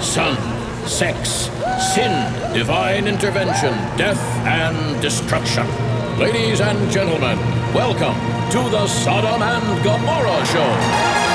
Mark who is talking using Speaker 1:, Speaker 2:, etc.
Speaker 1: sun, sex, sin, divine intervention, death, and destruction. Ladies and gentlemen, welcome to the Sodom and Gomorrah Show.